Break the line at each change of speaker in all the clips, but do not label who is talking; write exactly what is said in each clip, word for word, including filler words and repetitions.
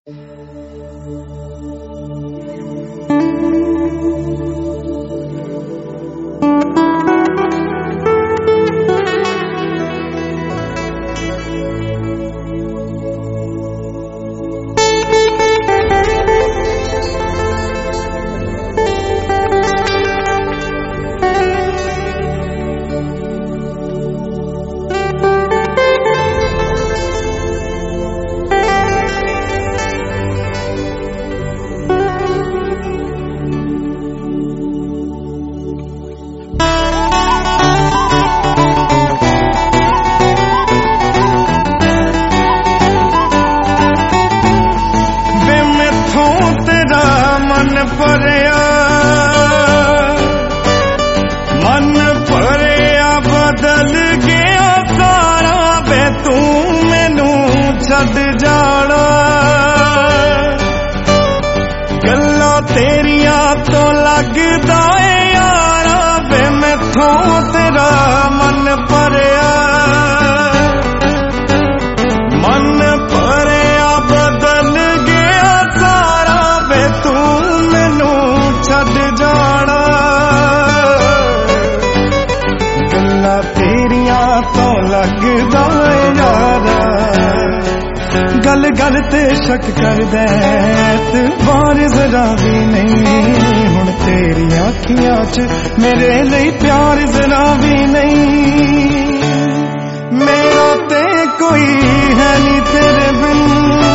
गल गल ते शक कर दे बार जरा भी नहीं हुण तेरी अखियां च मेरे लिए प्यार जरा भी नहीं मेरा ते कोई है नी तेरे बिन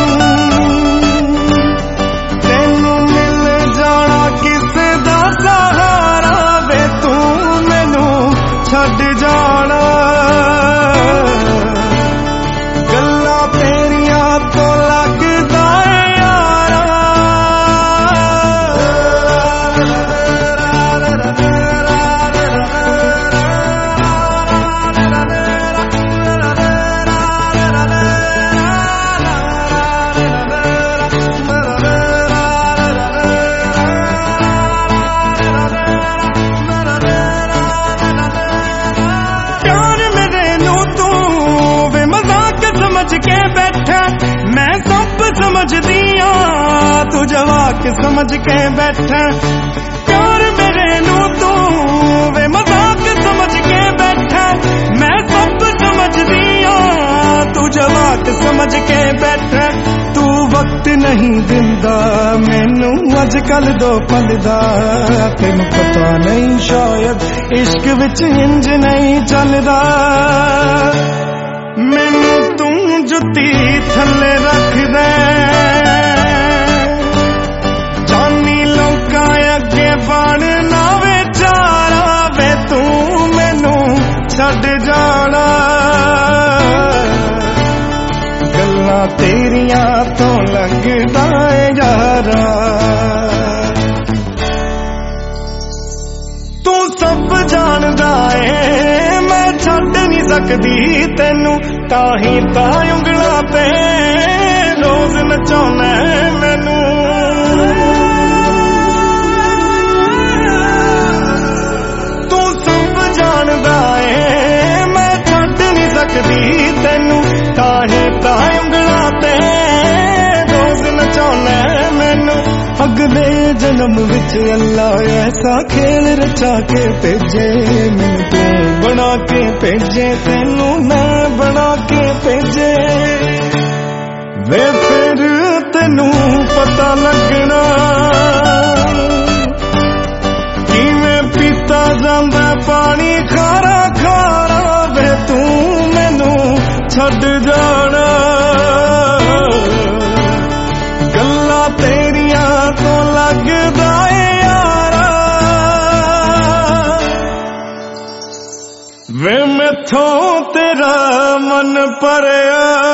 तेनू मिल जाना किसे दा सहारा वे तू मैनू छड्ड जाना तू जवाक समझ के बैठा प्यार मेरे नू तू वे मजाक समझ के बैठा मैं सब समझ दिया तू जवाक समझ के बैठा तू वक्त नहीं दिंदा मैनू अजकल दो पल दा तेन पता नहीं शायद इश्क विच इंज नहीं चलदा मैनू तू जुत्ती थल्ले रख दे बन ना बेचारा वे तू मैनू छड्ड जाना गल्लां तेरियां तो लगदा है यारा तू सब जानदा है मैं छड्ड नहीं सकदी तेनू ताही तां उंगलां ते रोज नचाउणा मैनू तेनू ताहे ताए उंगलां ते रोज नचाउणा मैनू अगले जन्म विच अल्लाह ऐसा खेल रचा के भेजे मैनू तू बना के भेजे तेनू मैं बना के भेजे वे फिर तेनू पता लगना किवें पीता जांदा पानी खारा खारा वे तू छड्ड जाना गल्लां तेरियां तो लगदा है यारा वे मैथों तेरा मन भरिया